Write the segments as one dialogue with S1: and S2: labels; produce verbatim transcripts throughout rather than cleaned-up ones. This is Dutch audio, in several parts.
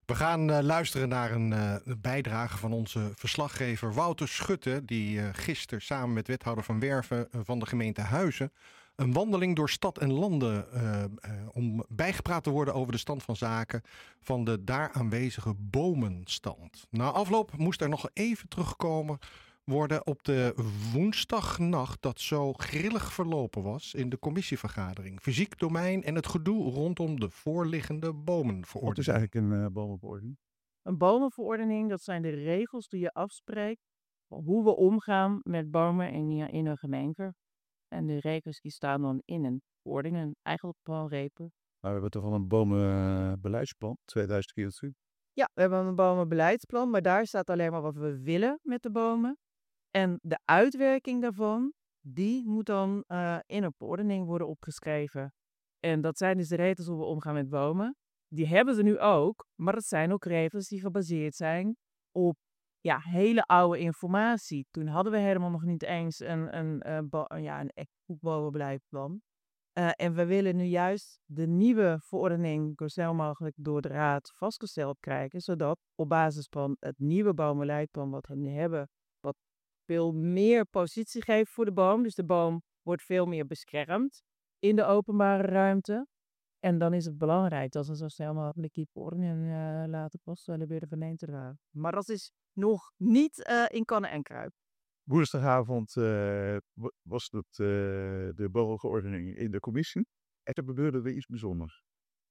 S1: We gaan uh, luisteren naar een uh, bijdrage van onze verslaggever Wouter Schutte, die uh, gisteren samen met wethouder Van Werven uh, van de gemeente Huizen een wandeling door stad en landen uh, uh, om bijgepraat te worden over de stand van zaken van de daar aanwezige bomenstand. Na afloop moest er nog even terugkomen worden op de woensdagnacht dat zo grillig verlopen was in de commissievergadering. Fysiek domein en het gedoe rondom de voorliggende bomenverordening.
S2: Wat is eigenlijk een uh, bomenverordening?
S3: Een bomenverordening, dat zijn de regels die je afspreekt van hoe we omgaan met bomen in, in een gemeente. En de regels die staan dan in een verordening, een eigenlijk planrepen.
S2: Nou, we hebben toch wel een bomenbeleidsplan tweeduizend vierentwintig?
S3: Ja, we hebben een bomenbeleidsplan, maar daar staat alleen maar wat we willen met de bomen. En de uitwerking daarvan, die moet dan uh, in een verordening worden opgeschreven. En dat zijn dus de regels hoe we omgaan met bomen. Die hebben ze nu ook, maar dat zijn ook regels die gebaseerd zijn op ja, hele oude informatie. Toen hadden we helemaal nog niet eens een, een, een, bo- ja, een echt goed bomenbeleidsplan. Uh, en we willen nu juist de nieuwe verordening zo snel mogelijk door de raad vastgesteld krijgen, zodat op basis van het nieuwe bomenbeleidsplan wat we nu hebben, wat veel meer positie geeft voor de boom. Dus de boom wordt veel meer beschermd in de openbare ruimte. En dan is het belangrijk dat we zo snel mogelijk die verordening uh, laten vaststellen bij de gemeenteraad. Maar dat is nog niet uh, in kannen en kruip.
S2: Woensdagavond uh, was dat uh, de bomenverordening in de commissie. En er gebeurde weer iets bijzonders.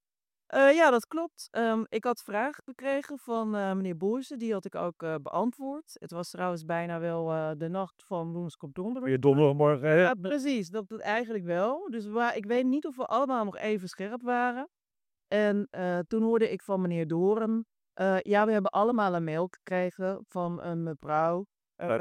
S3: Uh, ja, dat klopt. Um, ik had vragen gekregen van uh, meneer Boersen. Die had ik ook uh, beantwoord. Het was trouwens bijna wel uh, de nacht van woensdag op donderdag.
S2: Weer donderdagmorgen, hè?
S3: Ja, precies. Dat doet eigenlijk wel. Dus waar, ik weet niet of we allemaal nog even scherp waren. En uh, toen hoorde ik van meneer Doren. Uh, ja, we hebben allemaal een mail gekregen van een mevrouw.
S2: Uh,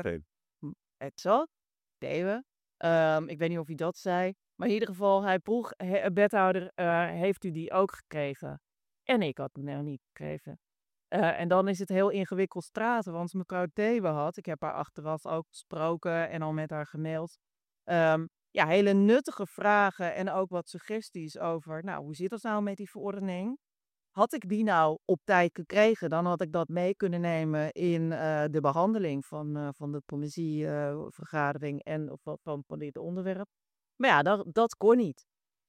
S3: Exact. Dewe. Um, ik weet niet of hij dat zei. Maar in ieder geval, hij vroeg, he, wethouder, uh, heeft u die ook gekregen? En ik had hem nog niet gekregen. Uh, en dan is het heel ingewikkeld straten, want mevrouw Dewe had, ik heb haar achteraf ook gesproken en al met haar gemaild, um, ja, hele nuttige vragen en ook wat suggesties over, nou, hoe zit het nou met die verordening? Had ik die nou op tijd gekregen, dan had ik dat mee kunnen nemen in uh, de behandeling van, uh, van de commissievergadering uh, en van, van, van dit onderwerp. Maar ja, dat, dat kon niet.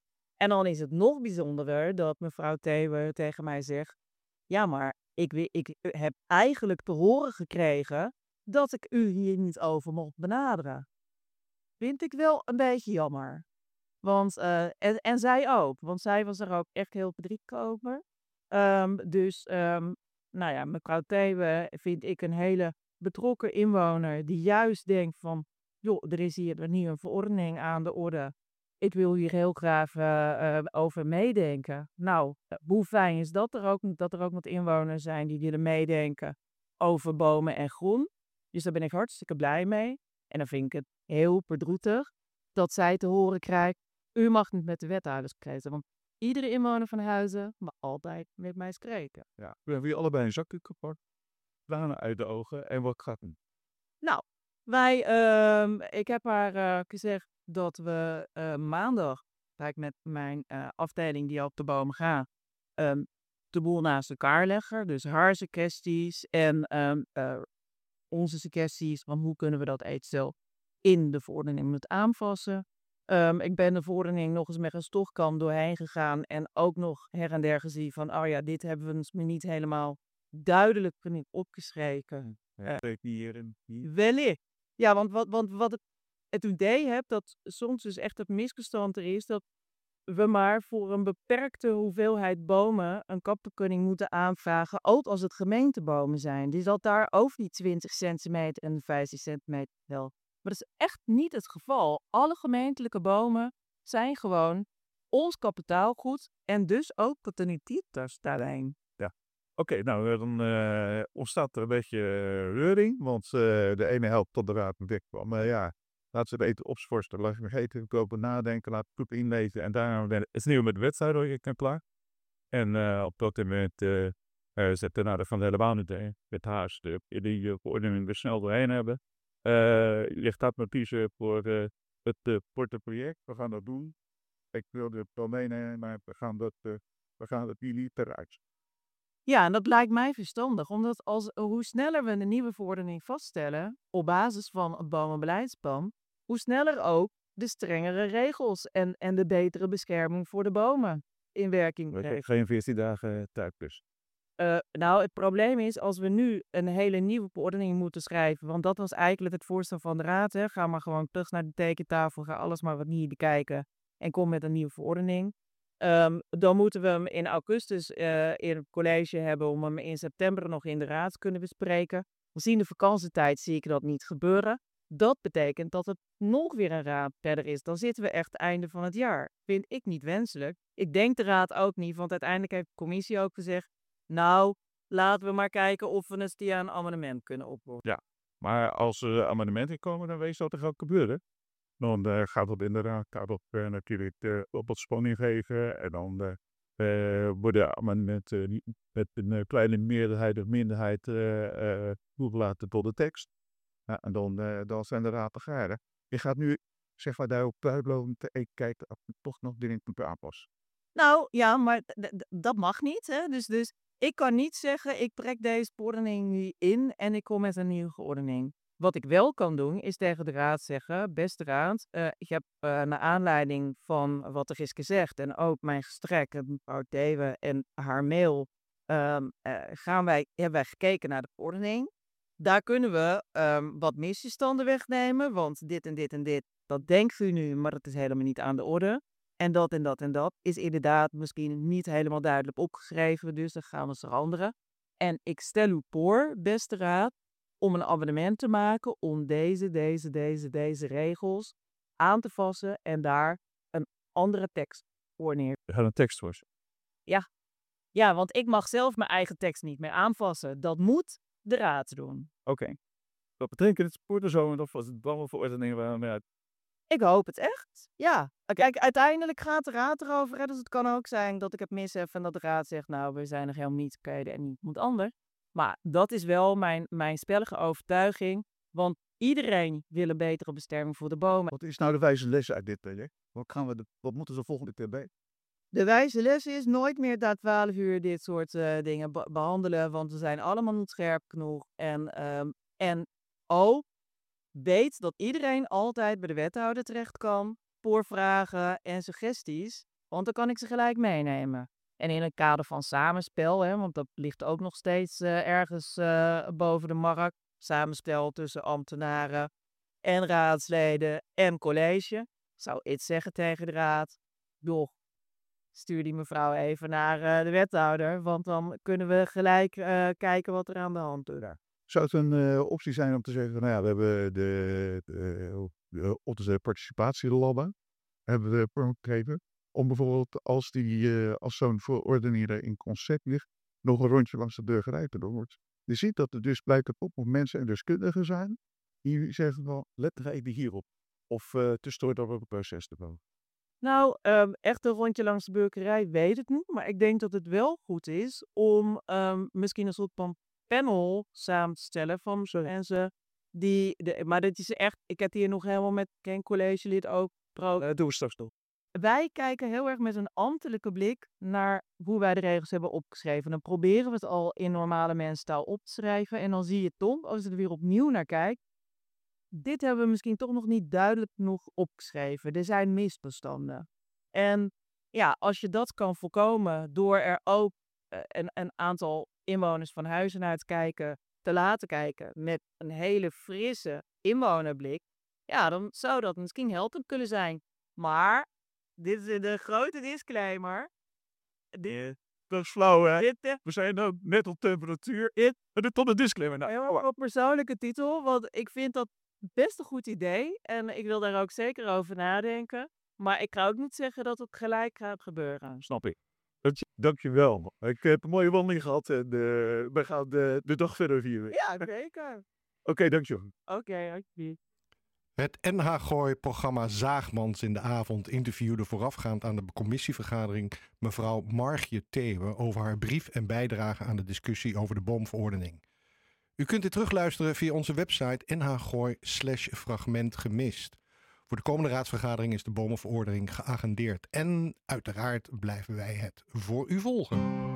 S3: En dan is het nog bijzonderer dat mevrouw Thewe tegen mij zegt, ja, maar ik, ik heb eigenlijk te horen gekregen dat ik u hier niet over mocht benaderen. Vind ik wel een beetje jammer. Want, uh, en, en zij ook, want zij was er ook echt heel verdrietig over. Um, dus, um, nou ja, mevrouw Thewe vind ik een hele betrokken inwoner die juist denkt van, joh, er is hier nu een verordening aan de orde. Ik wil hier heel graag uh, uh, over meedenken. Nou, hoe fijn is dat er ook, dat er ook wat inwoners zijn die willen meedenken over bomen en groen. Dus daar ben ik hartstikke blij mee. En dan vind ik het heel verdrietig dat zij te horen krijgt, u mag niet met de wethouders spreken, want iedere inwoner van Huizen mag altijd met mij spreken.
S2: Ja, we hebben hier allebei een zakdoek gepakt, tranen uit de ogen en wat gaat doen?
S3: Nou, wij, uh, ik heb haar uh, gezegd dat we uh, maandag, ga ik met mijn uh, afdeling die op de boom gaat, um, de boel naast elkaar leggen. Dus haar suggesties en um, uh, onze suggesties van hoe kunnen we dat eventueel in de verordening moeten aanpassen. Um, ik ben de verordening nog eens met een stofkam doorheen gegaan en ook nog her en der gezien van, oh ja, dit hebben we ons niet helemaal duidelijk niet opgeschreven.
S2: Ja, uh, hier en hier.
S3: Wellicht. Ja, want wat, want wat het, het idee heb dat soms dus echt het misverstand er is dat we maar voor een beperkte hoeveelheid bomen een kapvergunning moeten aanvragen, ook als het gemeentebomen zijn. Dus dat daar ook die twintig centimeter en vijftien centimeter wel. Maar dat is echt niet het geval. Alle gemeentelijke bomen zijn gewoon ons kapitaalgoed en dus ook potentieel daarin.
S2: Ja, oké, okay, nou dan uh, ontstaat er een beetje uh, reuring, want uh, de ene helft tot de raad met kwam. Maar uh, ja, laten we het eten opschorsten, laten we eten kopen, nadenken, laten we het goed inlezen. En daarna het is nieuw met de wethouder, je kan klaar. En uh, op dat moment uh, uh, zetten we nou, van helemaal niet in, met haar stuk, die uh, verordening weer snel doorheen hebben. Uh, je gaat me kiezen voor uh, het uh, porteproject. We gaan dat doen. Ik wil het wel meenemen, maar we gaan dat, uh, we gaan dat hier niet eruit.
S3: Ja, en dat lijkt mij verstandig, omdat als, hoe sneller we een nieuwe verordening vaststellen op basis van het bomenbeleidsplan, hoe sneller ook de strengere regels en, en de betere bescherming voor de bomen in werking
S2: We hebben
S3: brengen.
S2: geen veertien dagen tijd dus.
S3: Uh, nou, het probleem is als we nu een hele nieuwe verordening moeten schrijven, want dat was eigenlijk het voorstel van de raad. Hè. Ga maar gewoon terug naar de tekentafel, ga alles maar wat nieuw bekijken en kom met een nieuwe verordening. Um, dan moeten we hem in augustus uh, in het college hebben om hem in september nog in de raad te kunnen bespreken. Gezien de vakantietijd zie ik dat niet gebeuren. Dat betekent dat het nog weer een raad verder is. Dan zitten we echt einde van het jaar. Vind ik niet wenselijk. Ik denk de raad ook niet, want uiteindelijk heeft de commissie ook gezegd, nou, laten we maar kijken of we het via een amendement kunnen oplossen.
S2: Ja, maar als er amendementen komen, dan weet je wat er gaat gebeuren. Dan uh, gaat dat inderdaad gaat op, uh, natuurlijk uh, op wat spanning geven. En dan uh, uh, worden amendementen uh, met een uh, kleine meerderheid of minderheid uh, uh, toegelaten tot de tekst. Ja, en dan, uh, dan zijn de raad te garen. Je gaat nu, zeg maar, daarop uitlopend kijken of je toch nog dingen kunt aanpassen.
S3: Nou, ja, maar d- d- dat mag niet. Hè? Dus, dus ik kan niet zeggen, ik trek deze verordening nu in en ik kom met een nieuwe verordening. Wat ik wel kan doen, is tegen de raad zeggen, beste raad, uh, ik heb uh, naar aanleiding van wat er is gezegd en ook mijn gestrek, mevrouw Thewe en haar mail, um, uh, gaan wij, hebben wij gekeken naar de verordening. Daar kunnen we um, wat misverstanden wegnemen, want dit en dit en dit, dat denkt u nu, maar dat is helemaal niet aan de orde. En dat en dat en dat is inderdaad misschien niet helemaal duidelijk opgeschreven, dus dan gaan we veranderen. En ik stel u voor, beste raad, om een amendement te maken om deze, deze, deze, deze regels aan te passen en daar een andere tekst voor neer.
S2: Er gaat een tekst voor.
S3: Ja. ja, want ik mag zelf mijn eigen tekst niet meer aanpassen. Dat moet de raad doen.
S2: Oké. Okay. Dat betekent het voor de zomer of was het allemaal verordeningen waar we uit?
S3: Ik hoop het echt. Ja. Kijk, uiteindelijk gaat de raad erover. Hè? Dus het kan ook zijn dat ik het mis heb en dat de raad zegt, nou, we zijn nog helemaal niet tevreden en niemand anders. Maar dat is wel mijn, mijn stellige overtuiging. Want iedereen wil een betere bescherming voor de bomen.
S4: Wat is nou de wijze les uit dit project? Wat, gaan we de, wat moeten ze volgende keer bij?
S3: De wijze les is nooit meer na twaalf uur dit soort uh, dingen be- behandelen. Want we zijn allemaal niet scherp genoeg. En, um, en ook weet dat iedereen altijd bij de wethouder terecht kan voor vragen en suggesties. Want dan kan ik ze gelijk meenemen. En in het kader van samenspel, hè, want dat ligt ook nog steeds uh, ergens uh, boven de markt. Samenspel tussen ambtenaren en raadsleden en college. Zou ik zeggen tegen de raad, joh, stuur die mevrouw even naar uh, de wethouder. Want dan kunnen we gelijk uh, kijken wat er aan de hand is.
S4: Ja. Zou het een uh, optie zijn om te zeggen, nou ja, we hebben de, de, de onze participatielabben hebben we gegeven. Om bijvoorbeeld als, die, uh, als zo'n verordening in concept ligt, nog een rondje langs de burgerij te doen wordt. Je ziet dat er dus blijkbaar op mensen en deskundigen zijn die zeggen van, let er even hierop. Of uh, tussendoor dat we op het proces te komen.
S3: Nou, um, echt een rondje langs de burgerij weet ik niet. Maar ik denk dat het wel goed is om um, misschien een soort van panel samen te stellen van mensen die... De, maar dit is echt... Ik heb hier nog helemaal met geen collegelid ook... Pro,
S2: Uh, doen we straks nog.
S3: Wij kijken heel erg met een ambtelijke blik naar hoe wij de regels hebben opgeschreven. Dan proberen we het al in normale mensentaal op te schrijven. En dan zie je toch, als je er weer opnieuw naar kijkt, dit hebben we misschien toch nog niet duidelijk genoeg opgeschreven. Er zijn misverstanden. En ja, als je dat kan voorkomen door er ook uh, een, een aantal inwoners van Huizen naar te kijken, te laten kijken met een hele frisse inwonerblik, ja, dan zou dat misschien helpend kunnen zijn. Maar dit is de grote disclaimer.
S2: Dit, dat is flauw, hè?
S3: Dit, uh,
S2: we zijn nou net op temperatuur. Dit, en dit tot een disclaimer. Nou,
S3: helemaal op persoonlijke titel, want ik vind dat best een goed idee. En ik wil daar ook zeker over nadenken. Maar ik ga ook niet zeggen dat het gelijk gaat gebeuren.
S2: Snap ik. Dank je wel. Ik heb een mooie wandeling gehad en uh, we gaan de, de dag verder vieren.
S3: Ja, zeker.
S2: Oké, okay, dank je.
S3: Oké, okay, alsjeblieft.
S1: Het N H Gooi-programma Zaagmans in de avond interviewde voorafgaand aan de commissievergadering mevrouw Margje Thewe over haar brief en bijdrage aan de discussie over de boomverordening. U kunt dit terugluisteren via onze website nhgooi slash fragment gemist. Voor de komende raadsvergadering is de bomenverordening geagendeerd en uiteraard blijven wij het voor u volgen.